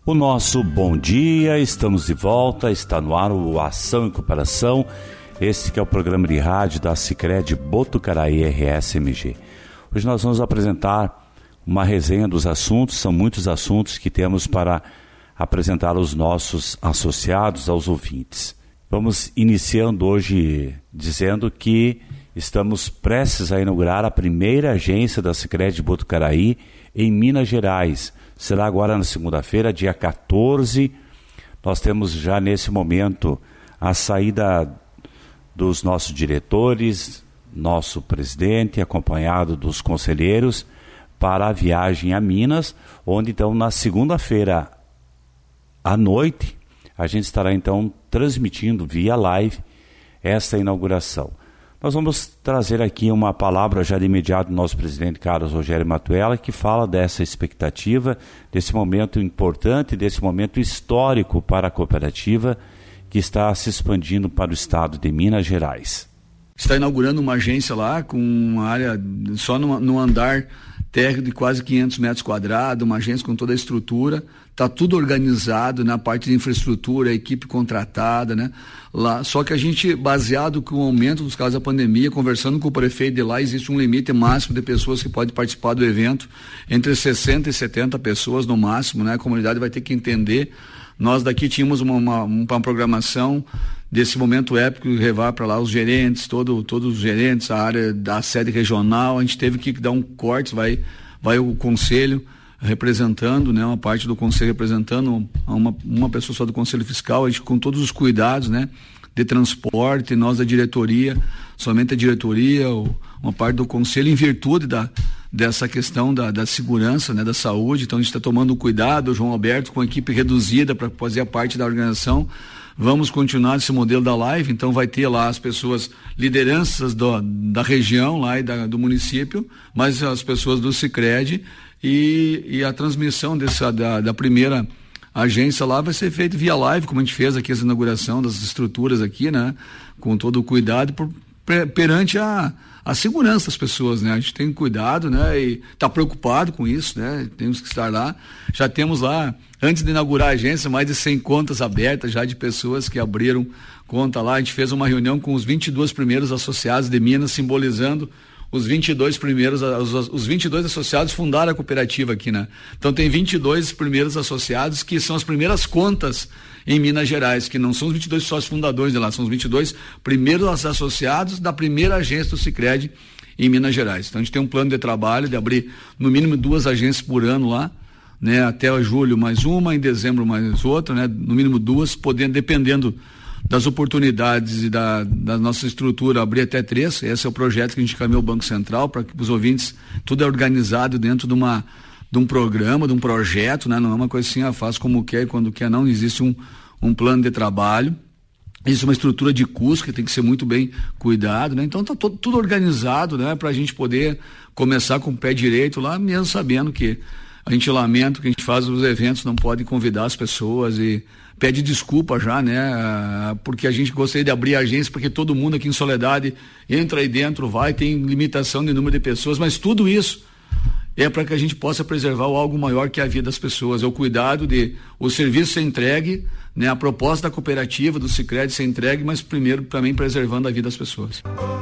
O nosso bom dia, estamos de volta, está no ar o Ação e Cooperação, este que é o programa de rádio da Sicredi Botucaraí RSMG. Hoje nós vamos apresentar uma resenha dos assuntos, são muitos assuntos que temos para apresentar aos nossos associados, aos ouvintes. Vamos iniciando hoje dizendo que estamos prestes a inaugurar a primeira agência da Sicredi Botucaraí em Minas Gerais. Será agora na segunda-feira, dia 14. Nós temos já nesse momento a saída dos nossos diretores, nosso presidente, acompanhado dos conselheiros, para a viagem a Minas, onde então na segunda-feira à noite a gente estará então transmitindo via live esta inauguração. Nós vamos trazer aqui uma palavra já de imediato do nosso presidente Carlos Rogério Matuella, que fala dessa expectativa, desse momento importante, desse momento histórico para a cooperativa que está se expandindo para o estado de Minas Gerais. Está inaugurando uma agência lá com uma área só no andar térreo de quase 500 metros quadrados, uma agência com toda a estrutura, está tudo organizado na parte de infraestrutura, a equipe contratada, né? Lá, só que a gente, baseado com o aumento dos casos da pandemia, conversando com o prefeito de lá, existe um limite máximo de pessoas que podem participar do evento, entre 60 e 70 pessoas no máximo, né? A comunidade vai ter que entender. Nós daqui tínhamos uma programação desse momento épico, levar para lá os gerentes, todos os gerentes, a área da sede regional. A gente teve que dar um corte, vai o conselho representando, né, uma parte do conselho representando uma pessoa só do conselho fiscal, a gente com todos os cuidados, né, de transporte, nós da diretoria, somente a diretoria, uma parte do conselho em virtude dessa questão da segurança, né, da saúde. Então a gente está tomando cuidado, o João Alberto com a equipe reduzida para fazer a parte da organização. Vamos continuar esse modelo da live, então vai ter lá as pessoas, lideranças da região lá e do município, mas as pessoas do Sicredi e a transmissão da primeira agência lá vai ser feita via live, como a gente fez aqui essa inauguração das estruturas aqui, né? Com todo o cuidado perante a segurança das pessoas, né? A gente tem cuidado, né? E está preocupado com isso, né? Temos que estar lá. Já temos lá, antes de inaugurar a agência, mais de 100 contas abertas já de pessoas que abriram conta lá. A gente fez uma reunião com os 22 primeiros associados de Minas, simbolizando os 22 primeiros, os 22 associados fundaram a cooperativa aqui, né? Então tem 22 primeiros associados que são as primeiras contas em Minas Gerais, que não são os 22 sócios fundadores de lá, são os 22 primeiros associados da primeira agência do Sicredi em Minas Gerais. Então a gente tem um plano de trabalho de abrir no mínimo 2 agências por ano lá, né? Até julho mais uma, em dezembro mais outra, né? No mínimo 2, dependendo das oportunidades e da nossa estrutura, abrir até 3. Esse é o projeto que a gente caminhou ao Banco Central, para que os ouvintes, tudo é organizado dentro de um programa, de um projeto, né? Não é uma coisa assim, faz como quer e quando quer, não. Existe um plano de trabalho, existe uma estrutura de custo que tem que ser muito bem cuidado, né? Então está tudo organizado, né? Para a gente poder começar com o pé direito lá, mesmo sabendo que a gente lamenta que a gente faz os eventos, não pode convidar as pessoas e pede desculpa já, né? Porque a gente gostaria de abrir a agência, porque todo mundo aqui em Soledade entra aí dentro, tem limitação de número de pessoas, mas tudo isso é para que a gente possa preservar algo maior que a vida das pessoas, é o cuidado de o serviço ser entregue, né? A proposta da cooperativa, do Sicredi ser entregue, mas primeiro também preservando a vida das pessoas.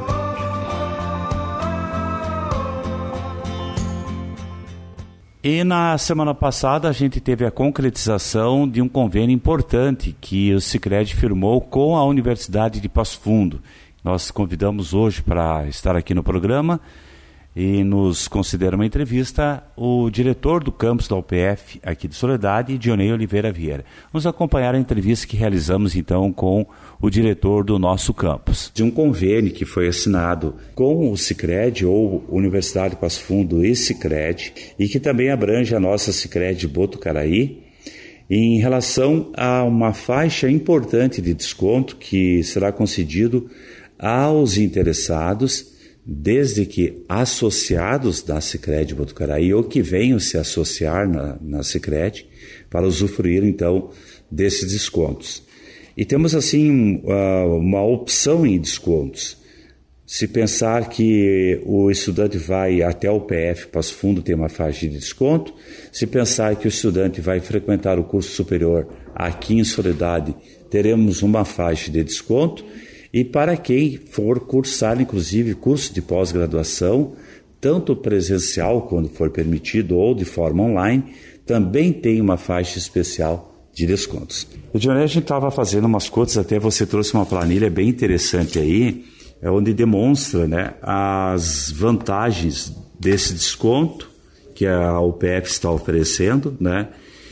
E na semana passada a gente teve a concretização de um convênio importante que o Sicredi firmou com a Universidade de Passo Fundo. Nós convidamos hoje para estar aqui no programa e nos conceder uma entrevista o diretor do campus da UPF aqui de Soledade, Dionei Oliveira Vieira. Vamos acompanhar a entrevista que realizamos então com o diretor do nosso campus. De um convênio que foi assinado com o Sicredi, ou Universidade de Passo Fundo e Sicredi, e que também abrange a nossa Sicredi Botucaraí, em relação a uma faixa importante de desconto que será concedido aos interessados, desde que associados da Sicredi Botucaraí ou que venham se associar na Sicredi para usufruir então desses descontos. E temos assim uma opção em descontos. Se pensar que o estudante vai até o UPF Passo Fundo, tem uma faixa de desconto. Se pensar que o estudante vai frequentar o curso superior aqui em Soledade, teremos uma faixa de desconto. E para quem for cursar, inclusive, curso de pós-graduação, tanto presencial, quando for permitido, ou de forma online, também tem uma faixa especial de descontos. O Dionei, a gente estava fazendo umas contas, até você trouxe uma planilha bem interessante aí, onde demonstra, né, as vantagens desse desconto que a UPF está oferecendo, né,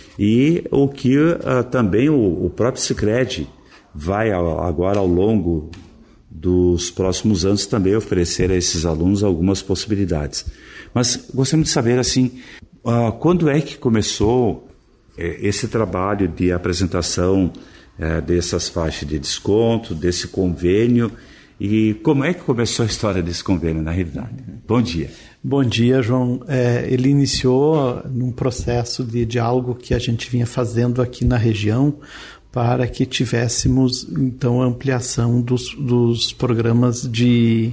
e o que também o próprio Sicredi vai agora ao longo dos próximos anos também oferecer a esses alunos algumas possibilidades. Mas gostaria de saber, assim, quando é que começou esse trabalho de apresentação dessas faixas de desconto, desse convênio, e como é que começou a história desse convênio, na realidade? Bom dia. Bom dia, João. Ele iniciou num processo de diálogo que a gente vinha fazendo aqui na região para que tivéssemos, então, a ampliação dos programas de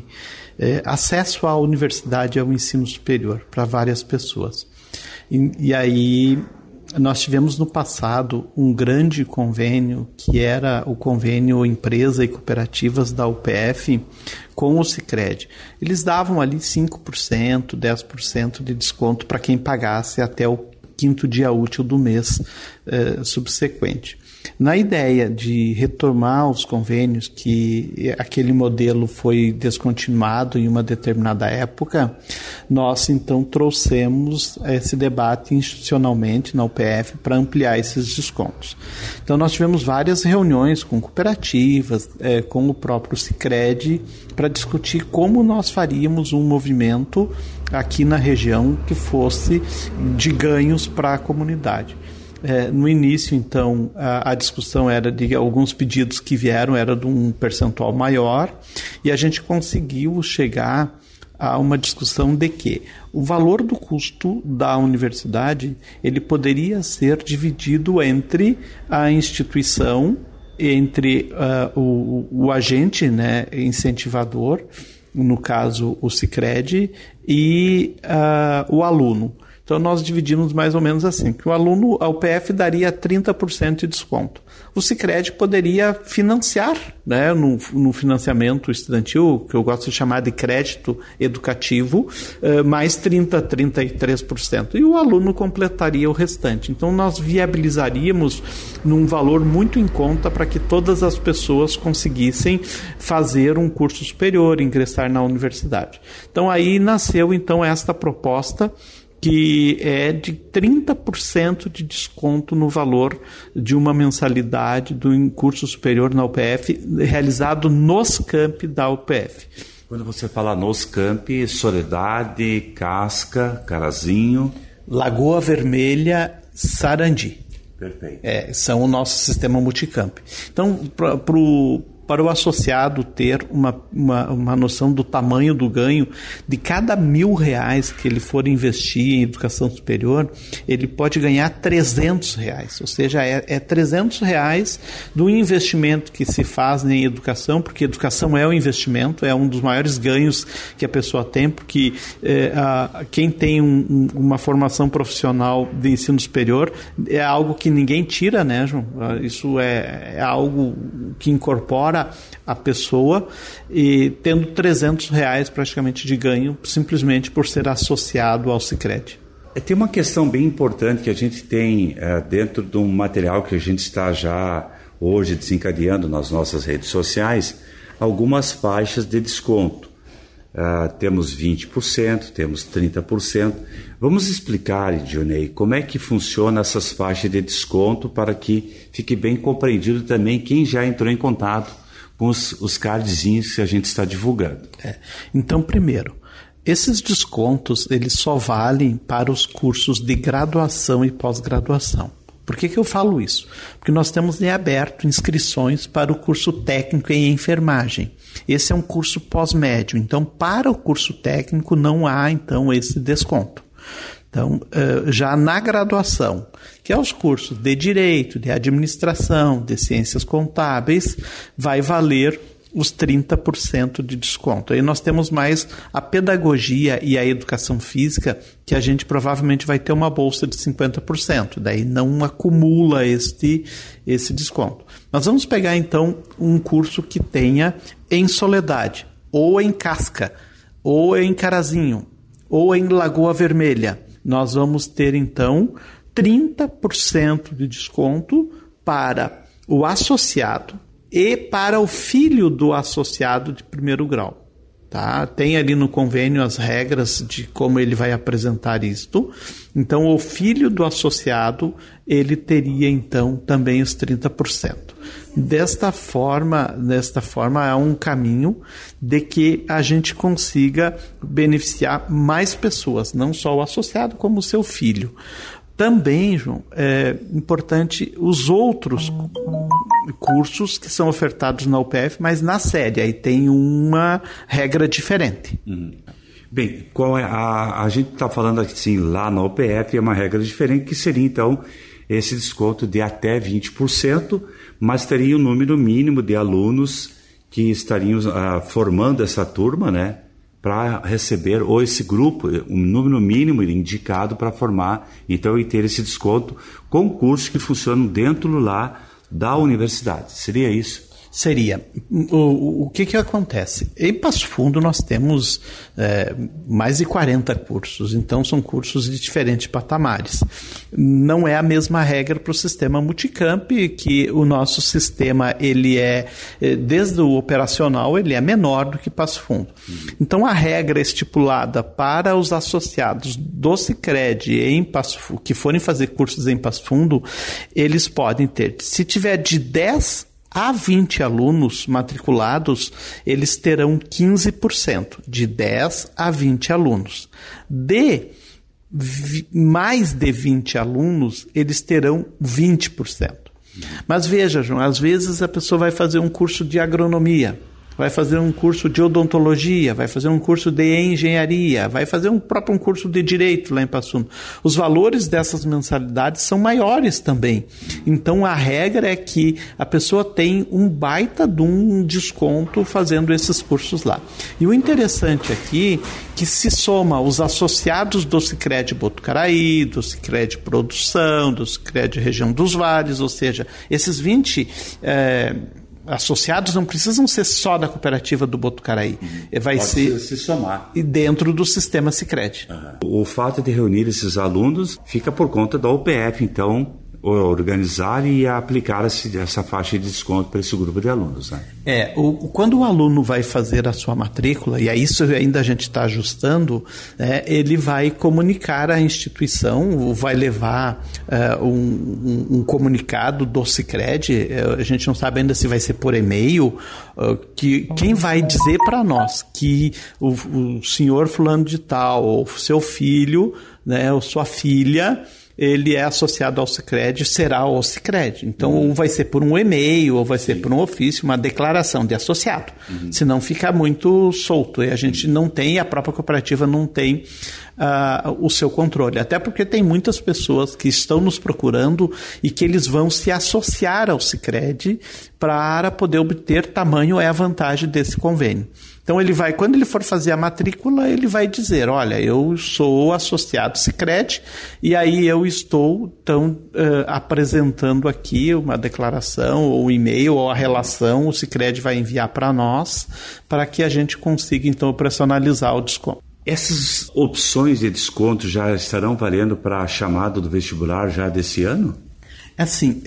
acesso à universidade e ao ensino superior para várias pessoas. E aí nós tivemos no passado um grande convênio, que era o convênio Empresa e Cooperativas da UPF com o Sicredi. Eles davam ali 5%, 10% de desconto para quem pagasse até o 5º dia útil do mês subsequente. Na ideia de retomar os convênios, que aquele modelo foi descontinuado em uma determinada época, nós então trouxemos esse debate institucionalmente na UPF para ampliar esses descontos. Então nós tivemos várias reuniões com cooperativas, com o próprio Sicredi, para discutir como nós faríamos um movimento aqui na região que fosse de ganhos para a comunidade. No início, então, a discussão era de alguns pedidos que vieram, era de um percentual maior, e a gente conseguiu chegar a uma discussão de que o valor do custo da universidade ele poderia ser dividido entre a instituição, entre o agente, né, incentivador, no caso o Sicredi, e o aluno. Então, nós dividimos mais ou menos assim, que o aluno, a UPF daria 30% de desconto. O Sicredi poderia financiar, né, no financiamento estudantil, que eu gosto de chamar de crédito educativo, mais 33%. E o aluno completaria o restante. Então, nós viabilizaríamos num valor muito em conta para que todas as pessoas conseguissem fazer um curso superior, ingressar na universidade. Então, aí nasceu, então, esta proposta, que é de 30% de desconto no valor de uma mensalidade do curso superior na UPF, realizado nos campi da UPF. Quando você fala nos campi, Soledade, Casca, Carazinho... Lagoa Vermelha, Sarandi. Perfeito. São o nosso sistema multicamp. Então, para o associado ter uma noção do tamanho do ganho, de cada R$1.000 que ele for investir em educação superior, ele pode ganhar R$300, ou seja, é R$300 do investimento que se faz em educação, porque educação é um investimento, é um dos maiores ganhos que a pessoa tem, porque quem tem uma formação profissional de ensino superior é algo que ninguém tira, né, João? Isso é algo que incorpora a pessoa, e tendo R$300 praticamente de ganho, simplesmente por ser associado ao Sicredi. Tem uma questão bem importante que a gente tem dentro de um material que a gente está já hoje desencadeando nas nossas redes sociais, algumas faixas de desconto. Temos 20%, temos 30%. Vamos explicar, Dionei, como é que funciona essas faixas de desconto para que fique bem compreendido também quem já entrou em contato com os cardzinhos que a gente está divulgando. Então, primeiro, esses descontos eles só valem para os cursos de graduação e pós-graduação. Por que eu falo isso? Porque nós temos em aberto inscrições para o curso técnico em enfermagem. Esse é um curso pós-médio, então para o curso técnico não há então esse desconto. Então, já na graduação, que é os cursos de Direito, de Administração, de Ciências Contábeis, vai valer os 30% de desconto. Aí nós temos mais a pedagogia e a educação física, que a gente provavelmente vai ter uma bolsa de 50%, daí não acumula esse desconto. Nós vamos pegar então um curso que tenha em Soledade, ou em Casca, ou em Carazinho, ou em Lagoa Vermelha. Nós vamos ter então 30% de desconto para o associado e para o filho do associado de primeiro grau. Tá? Tem ali no convênio as regras de como ele vai apresentar isto. Então, o filho do associado, ele teria então também os 30%. Desta forma há um caminho de que a gente consiga beneficiar mais pessoas, não só o associado, como o seu filho. Também, João, é importante os outros cursos que são ofertados na UPF, mas na sede, aí tem uma regra diferente. Bem, qual é a gente está falando assim, lá na UPF é uma regra diferente, que seria então esse desconto de até 20%, mas teria um número mínimo de alunos que estariam formando essa turma, né? Para receber, ou esse grupo, um número mínimo indicado para formar, então, e ter esse desconto com cursos que funcionam dentro lá da universidade. Seria isso? Seria. O que acontece? Em Passo Fundo nós temos mais de 40 cursos, então são cursos de diferentes patamares. Não é a mesma regra para o sistema Multicamp, que o nosso sistema, ele desde o operacional, ele é menor do que Passo Fundo. Então a regra estipulada para os associados do Sicredi que forem fazer cursos em Passo Fundo, eles podem ter, se tiver de 10 a 20 alunos matriculados, eles terão 15%, de 10 a 20 alunos. De mais de 20 alunos, eles terão 20%. Mas veja, João, às vezes a pessoa vai fazer um curso de agronomia, vai fazer um curso de odontologia, vai fazer um curso de engenharia, vai fazer um curso de direito lá em Passo Fundo. Os valores dessas mensalidades são maiores também. Então a regra é que a pessoa tem um baita de um desconto fazendo esses cursos lá. E o interessante aqui que se soma os associados do Sicredi Botucaraí, do Sicredi Produção, do Sicredi Região dos Vales, ou seja, esses 20 associados não precisam ser só da cooperativa do Botucaraí. Vai Pode se somar. Dentro do sistema Sicredi. O fato de reunir esses alunos fica por conta da UPF, então, organizar e aplicar essa faixa de desconto para esse grupo de alunos, né? Quando o aluno vai fazer a sua matrícula, e a isso ainda a gente está ajustando, ele vai comunicar à instituição, vai levar um comunicado do Sicredi, a gente não sabe ainda se vai ser por e-mail, que quem vai dizer para nós que o senhor fulano de tal, ou seu filho, né, ou sua filha, ele é associado ao Sicredi, será o Sicredi. Então, ou vai ser por um e-mail, ou vai ser por um ofício, uma declaração de associado. Senão fica muito solto. E a gente não tem, a própria cooperativa não tem o seu controle. Até porque tem muitas pessoas que estão nos procurando e que eles vão se associar ao Sicredi para poder obter tamanho é a vantagem desse convênio. Então, quando ele for fazer a matrícula, ele vai dizer, olha, eu sou associado Sicredi e aí eu estou, então, apresentando aqui uma declaração ou um e-mail ou a relação, o Sicredi vai enviar para nós, para que a gente consiga, então, operacionalizar o desconto. Essas opções de desconto já estarão valendo para a chamada do vestibular já desse ano? Sim.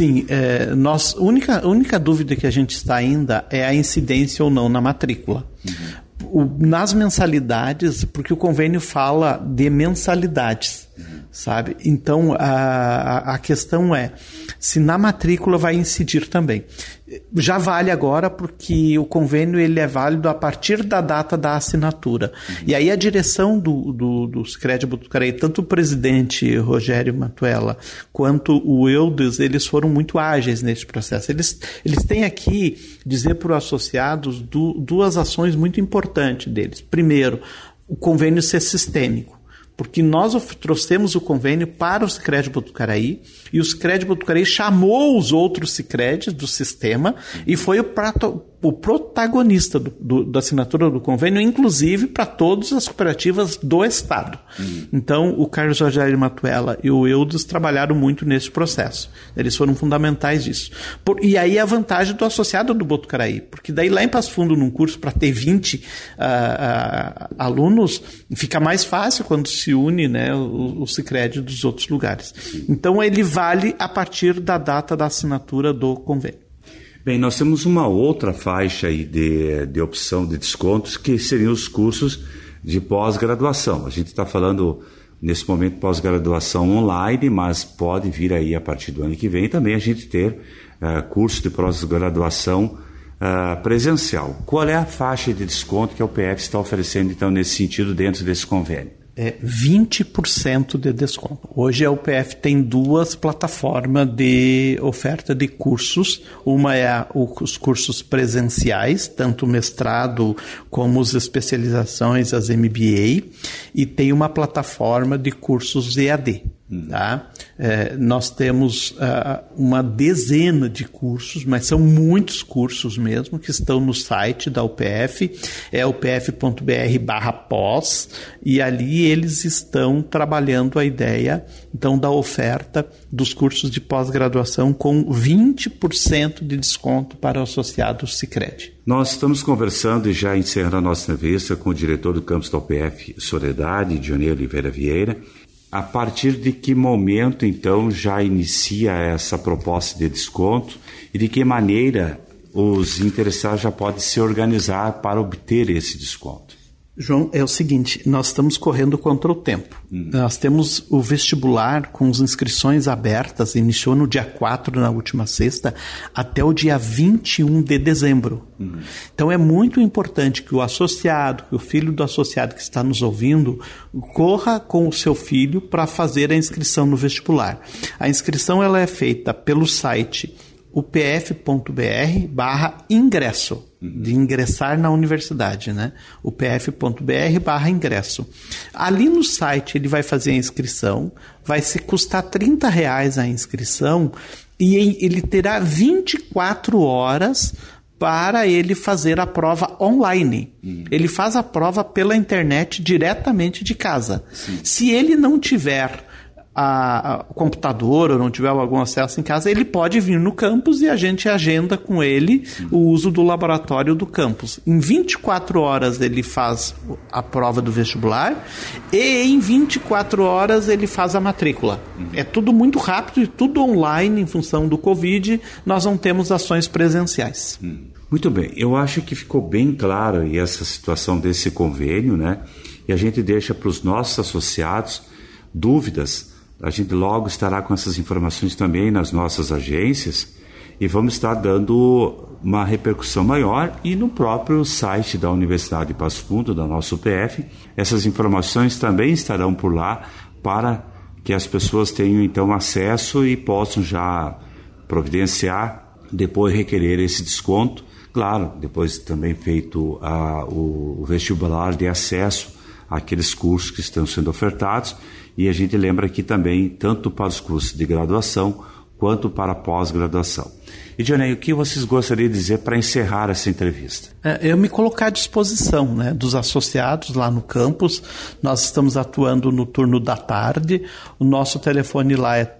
A única dúvida que a gente está ainda é a incidência ou não na matrícula. Nas mensalidades, porque o convênio fala de mensalidades, sabe? Então, a questão é se na matrícula vai incidir também. Já vale agora porque o convênio ele é válido a partir da data da assinatura. E aí a direção do Sicredi Botucaraí, tanto o presidente Rogério Matuella quanto o Eudes, eles foram muito ágeis nesse processo. Eles têm aqui dizer para os associados duas ações muito importantes deles. Primeiro, o convênio ser sistêmico. Porque nós trouxemos o convênio para o Sicredi Botucaraí e o Sicredi Botucaraí chamou os outros Sicredis do sistema e foi o protagonista da assinatura do convênio, inclusive para todas as cooperativas do Estado. Então, o Carlos Rogério Matuella e o Eudes trabalharam muito nesse processo. Eles foram fundamentais disso. E aí a vantagem do associado do Botucaraí, porque daí lá em Passo Fundo, num curso para ter 20 alunos, fica mais fácil quando se une, né, o Sicredi dos outros lugares. Então, ele vale a partir da data da assinatura do convênio. Bem, nós temos uma outra faixa aí de opção de descontos, que seriam os cursos de pós-graduação. A gente está falando, nesse momento, pós-graduação online, mas pode vir aí a partir do ano que vem também a gente ter curso de pós-graduação presencial. Qual é a faixa de desconto que a UPF está oferecendo, então, nesse sentido, dentro desse convênio? 20% de desconto. Hoje a UPF tem 2 plataformas de oferta de cursos. Uma é os cursos presenciais, tanto o mestrado como as especializações, as MBA, e tem uma plataforma de cursos EAD. Tá? Nós temos uma dezena de cursos, mas são muitos cursos mesmo, que estão no site da UPF, é upf.br/pós, e ali eles estão trabalhando a ideia, então, da oferta dos cursos de pós-graduação com 20% de desconto para o associado Sicredi. Nós estamos conversando e já encerrando a nossa entrevista com o diretor do campus da UPF Soledade, Dionei Oliveira Vieira. A partir de que momento, então, já inicia essa proposta de desconto e de que maneira os interessados já podem se organizar para obter esse desconto? João, é o seguinte, nós estamos correndo contra o tempo. Nós temos o vestibular com as inscrições abertas, iniciou no dia 4, na última sexta, até o dia 21 de dezembro. Então é muito importante que o associado, que o filho do associado que está nos ouvindo, corra com o seu filho para fazer a inscrição no vestibular. A inscrição ela é feita pelo site upf.br/ingresso, de ingressar na universidade, né? upf.br/ingresso. Ali no site ele vai fazer a inscrição, vai se custar R$30 a inscrição e ele terá 24 horas para ele fazer a prova online. Ele faz a prova pela internet diretamente de casa. Sim. Se ele não tiver o computador ou não tiver algum acesso em casa, ele pode vir no campus e a gente agenda com ele o uso do laboratório do campus. Em 24 horas ele faz a prova do vestibular e em 24 horas ele faz a matrícula. É tudo muito rápido e tudo online em função do Covid, nós não temos ações presenciais. Muito bem, eu acho que ficou bem claro aí essa situação desse convênio, né? E a gente deixa para os nossos associados dúvidas. A gente logo estará com essas informações também nas nossas agências e vamos estar dando uma repercussão maior e no próprio site da Universidade de Passo Fundo, da nossa UPF, essas informações também estarão por lá para que as pessoas tenham então acesso e possam já providenciar, depois requerer esse desconto. Claro, depois também feito o vestibular de acesso àqueles cursos que estão sendo ofertados. E a gente lembra aqui também, tanto para os cursos de graduação, quanto para a pós-graduação. E, Dionei, o que vocês gostariam de dizer para encerrar essa entrevista? Eu me colocar à disposição, né, dos associados lá no campus. Nós estamos atuando no turno da tarde. O nosso telefone lá é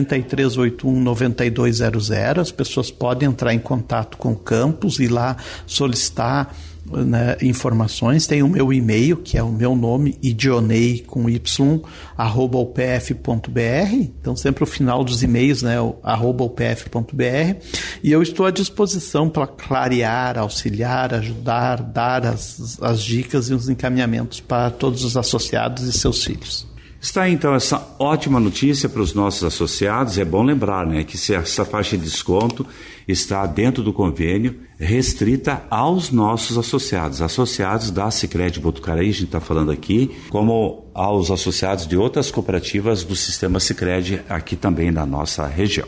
3381-9200. As pessoas podem entrar em contato com o campus e lá solicitar, né, informações. Tem o meu e-mail, que é o meu nome, idionei com y, @upf.br. Então sempre o final dos e-mails, né, @upf.br. E eu estou à disposição para clarear, auxiliar, ajudar, dar as dicas e os encaminhamentos para todos os associados e seus filhos. Está então essa ótima notícia para os nossos associados. É bom lembrar, né, que se essa faixa de desconto está dentro do convênio, restrita aos nossos associados da Sicredi Botucaraí, a gente está falando aqui, como aos associados de outras cooperativas do sistema Sicredi aqui também na nossa região.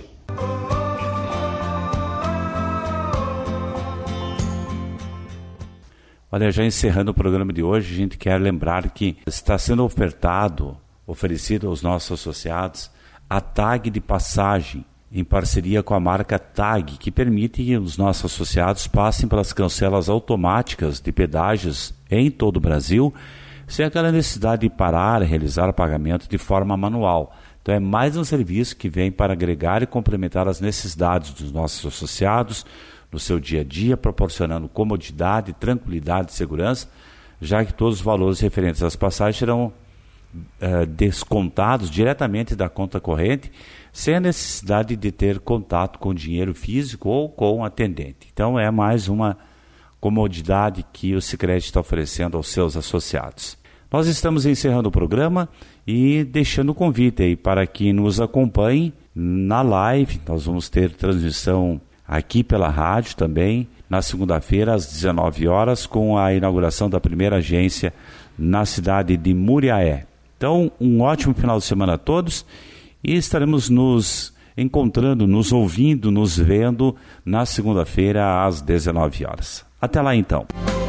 Olha, já encerrando o programa de hoje, a gente quer lembrar que está sendo oferecido aos nossos associados a tag de passagem em parceria com a marca TAG, que permite que os nossos associados passem pelas cancelas automáticas de pedágios em todo o Brasil, sem aquela necessidade de parar e realizar pagamento de forma manual. Então é mais um serviço que vem para agregar e complementar as necessidades dos nossos associados no seu dia a dia, proporcionando comodidade, tranquilidade e segurança, já que todos os valores referentes às passagens serão descontados diretamente da conta corrente, sem a necessidade de ter contato com dinheiro físico ou com o atendente. Então é mais uma comodidade que o Sicredi está oferecendo aos seus associados. Nós estamos encerrando o programa e deixando o convite aí para que nos acompanhe na live. Nós vamos ter transmissão aqui pela rádio também, na segunda-feira às 19 horas, com a inauguração da primeira agência na cidade de Muriaé. Então, um ótimo final de semana a todos e estaremos nos encontrando, nos ouvindo, nos vendo na segunda-feira às 19 horas. Até lá então.